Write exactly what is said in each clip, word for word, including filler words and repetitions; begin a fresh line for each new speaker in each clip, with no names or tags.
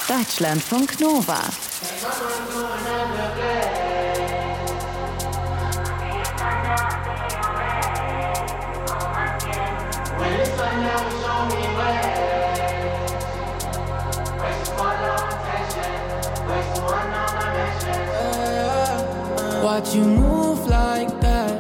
Deutschlandfunk Nova.
Watch you move like that.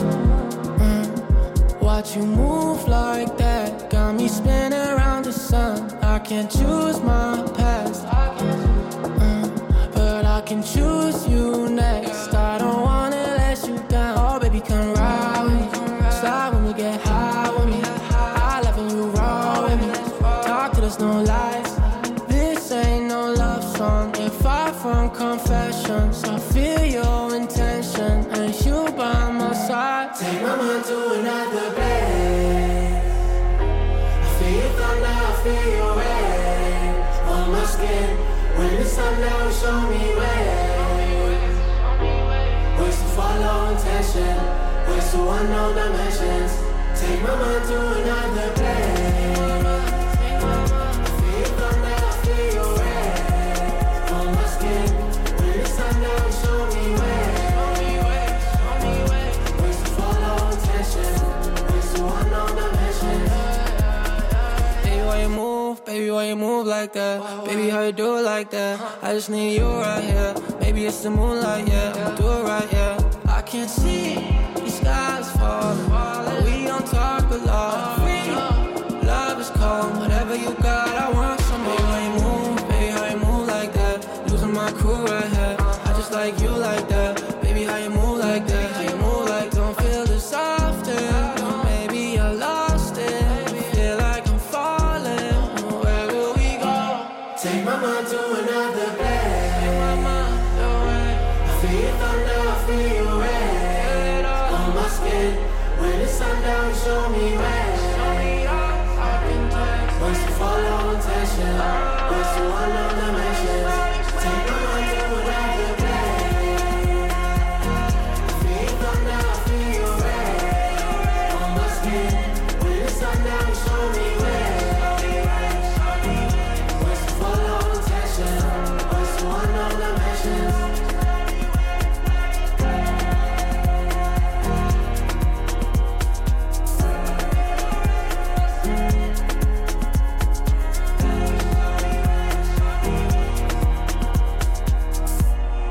Mm. Watch you move like that. Got me spinning around the sun. I can't choose my past, mm. but I can choose you next. I don't wanna let you down. Oh baby, come ride with me. Slide when we get high with me. I love when you roll with me. Talk to there's no lies. This ain't no love song. If far from confessions, I feel your intention, and you by my side. Take my mind to another place. I feel your thunder, I feel your rain on my skin. When the sun down, show me ways. Ways to follow intention, ways to unknown dimensions. Take my mind to another place. I feel your thunder, I feel your rain on my skin. When the sun down, show me ways. Ways to follow intention, ways to unknown dimensions. Baby, why you move? Baby, why you move like that? Baby, how you do it like that? I just need you right here. Maybe it's the moonlight, yeah. Do it right, yeah. I can't see the skies falling, but we don't talk a lot. Free love is cold. Whatever you got, I want some more. Baby, how you move? Baby, how you move like that? Losing my cool right here. I just like you like that. Baby, how you move like that? How you move like don't feel this often. Maybe I lost it. Feel like I'm falling. Where will we go? Take my mind to another.